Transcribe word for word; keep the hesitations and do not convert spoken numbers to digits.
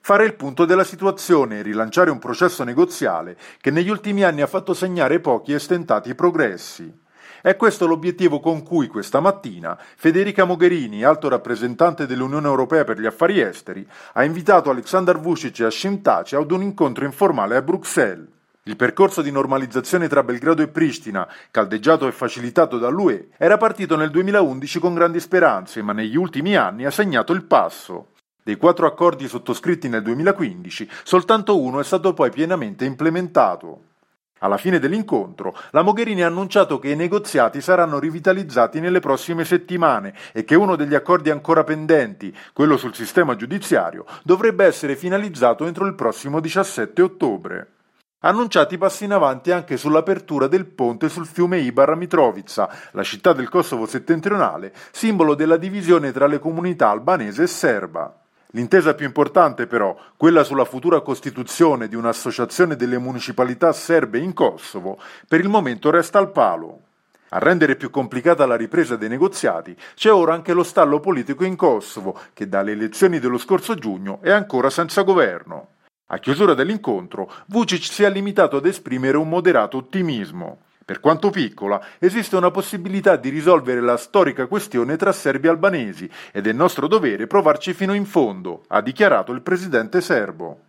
Fare il punto della situazione e rilanciare un processo negoziale che negli ultimi anni ha fatto segnare pochi e stentati progressi. È questo l'obiettivo con cui questa mattina Federica Mogherini, alto rappresentante dell'Unione Europea per gli affari esteri, ha invitato Aleksandar Vučić e Hashim Thaçi ad un incontro informale a Bruxelles. Il percorso di normalizzazione tra Belgrado e Pristina, caldeggiato e facilitato dall'U E, era partito nel duemilaundici con grandi speranze, ma negli ultimi anni ha segnato il passo. Dei quattro accordi sottoscritti nel duemilaquindici, soltanto uno è stato poi pienamente implementato. Alla fine dell'incontro, la Mogherini ha annunciato che i negoziati saranno rivitalizzati nelle prossime settimane e che uno degli accordi ancora pendenti, quello sul sistema giudiziario, dovrebbe essere finalizzato entro il prossimo diciassette ottobre. Annunciati passi in avanti anche sull'apertura del ponte sul fiume Ibar a Mitrovica, la città del Kosovo settentrionale, simbolo della divisione tra le comunità albanese e serba. L'intesa più importante però, quella sulla futura costituzione di un'associazione delle municipalità serbe in Kosovo, per il momento resta al palo. A rendere più complicata la ripresa dei negoziati c'è ora anche lo stallo politico in Kosovo, che dalle elezioni dello scorso giugno è ancora senza governo. A chiusura dell'incontro, Vučić si è limitato ad esprimere un moderato ottimismo. Per quanto piccola, esiste una possibilità di risolvere la storica questione tra serbi e albanesi ed è nostro dovere provarci fino in fondo, ha dichiarato il presidente serbo.